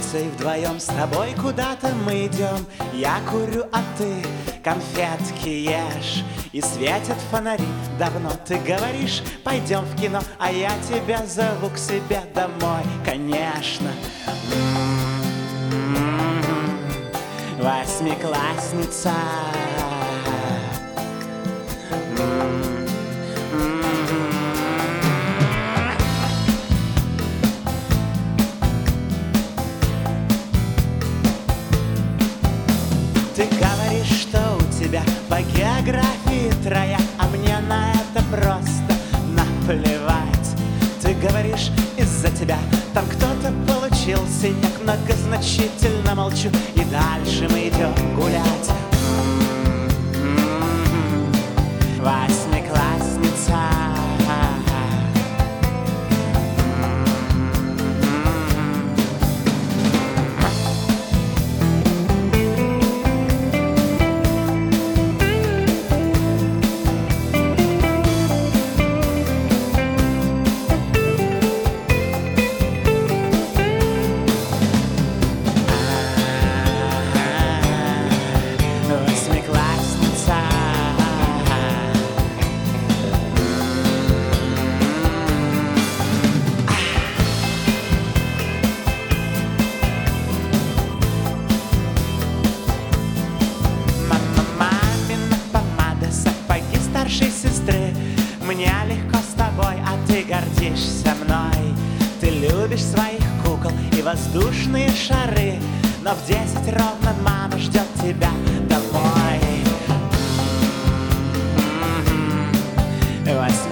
лестницей вдвоем с тобой куда-то мы идем. Я курю, а ты конфетки ешь. И светят фонари давно. Ты говоришь, пойдем в кино, а я тебя зову к себе домой. Конечно. Восьмиклассница. Ты говоришь, что у тебя по географии трояк, а мне на это просто наплевать. Ты говоришь, из-за тебя там кто-то получил синяк. Многозначительно молчу, и дальше мы идем гулять. Восьмиклассница. Мне легко с тобой, а ты гордишься мной. Ты любишь своих кукол и воздушные шары, но в 10 ровно мама ждет тебя домой.